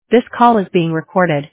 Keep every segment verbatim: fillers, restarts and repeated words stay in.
This call is being recorded.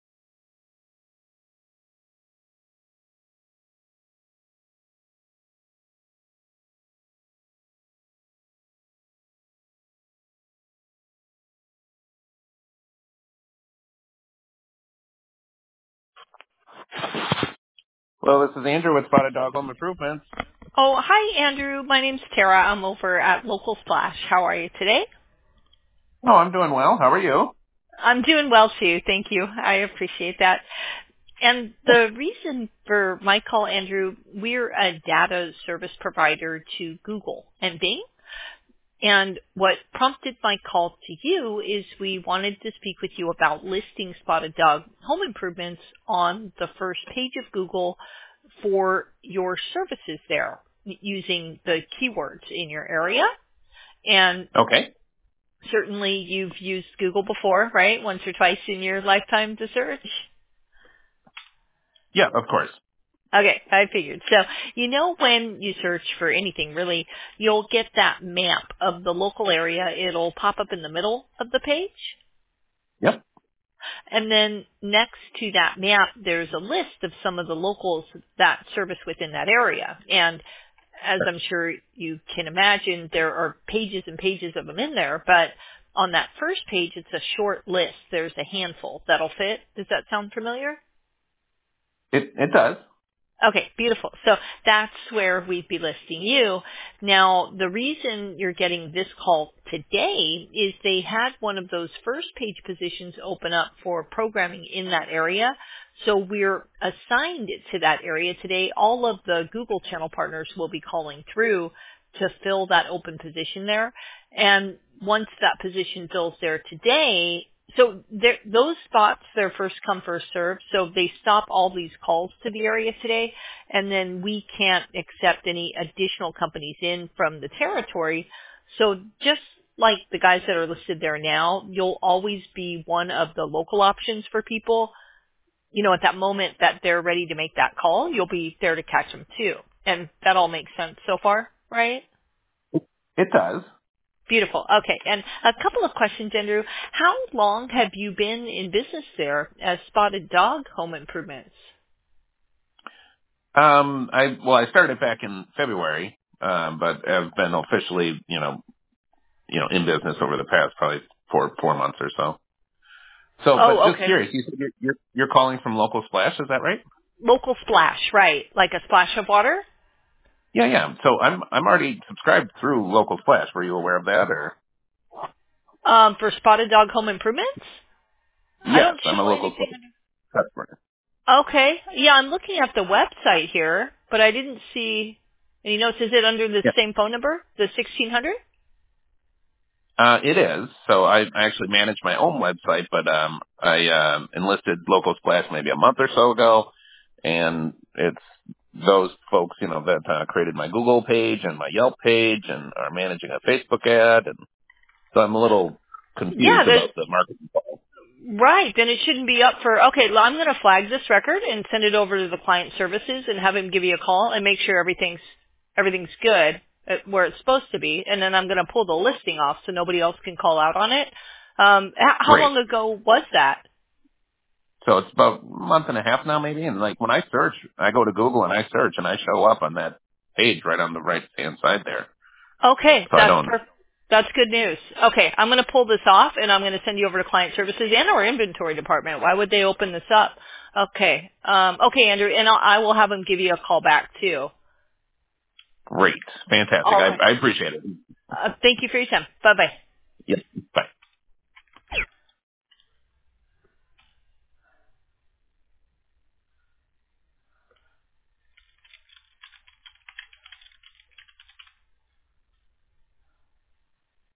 Well, this is Andrew with Spotted Dog Home Improvements. Oh, hi, Andrew. My name's Tara. I'm over at Local Splash. How are you today? Oh, I'm doing well. How are you? I'm doing well, too. Thank you. I appreciate that. And the reason for my call, Andrew, we're a data service provider to Google and Bing. And what prompted my call to you is we wanted to speak with you about listing Spotted Dog Home Improvements on the first page of Google for your services there using the keywords in your area. And Okay. certainly you've used Google before, right? Once or twice in your lifetime to search. Yeah, of course. Okay, I figured. So, you know when you search for anything, really, you'll get that map of the local area. It'll pop up in the middle of the page. Yep. And then next to that map, there's a list of some of the locals that service within that area. And as I'm sure you can imagine, there are pages and pages of them in there. But on that first page, it's a short list. There's a handful that'll fit. Does that sound familiar? It it does. Okay, beautiful. So that's where we'd be listing you. Now, the reason you're getting this call today is they had one of those first page positions open up for programming in that area. So we're assigned to that area today. All of the Google channel partners will be calling through to fill that open position there. And once that position fills there today, so there, those spots, they're first come, first served. So they stop all these calls to the area today, and then we can't accept any additional companies in from the territory. So just like the guys that are listed there now, you'll always be one of the local options for people. You know, at that moment that they're ready to make that call, you'll be there to catch them too. And that all makes sense so far, right? It does. Beautiful. Okay. And a couple of questions, Andrew. How long have you been in business there as Spotted Dog Home Improvements? Um, I well, I started back in February, um, but have been officially, you know, you know, in business over the past probably four four months or so. So, but Oh, just okay. curious, you said you're you're, you're calling from Local Splash, is that right? Local splash, right. Like a splash of water? Yeah, yeah. So I'm I'm already subscribed through Local Splash. Were you aware of that, or? Um, for Spotted Dog Home Improvements? I Yes, don't I'm a show Local anything. Splash customer. Okay. Yeah, I'm looking at the website here, but I didn't see any notes. Is it under the Yeah. same phone number, the sixteen hundred? Uh, it is. So I, I actually manage my own website, but um, I um, enlisted Local Splash maybe a month or so ago, and it's those folks, you know, that uh, created my Google page and my Yelp page, and are managing a Facebook ad, and so I'm a little Yeah, confused there's about the marketing call. right. Then it shouldn't be up for, okay, well, I'm going to flag this record and send it over to the client services and have him give you a call and make sure everything's, everything's good at where it's supposed to be. And then I'm going to pull the listing off so nobody else can call out on it. Um, h- how Great. long ago was that? So it's about a month and a half now, maybe, and like when I search, I go to Google and I search, and I show up on that page right on the right hand side there. Okay, So I that's don't. perfect. That's good news. Okay, I'm going to pull this off and I'm going to send you over to client services and our inventory department. Why would they open this up? Okay. Um, okay, Andrew, and I'll, I will have them give you a call back too. Great, fantastic. All I, right. I appreciate it. Uh, thank you for your time. Bye bye.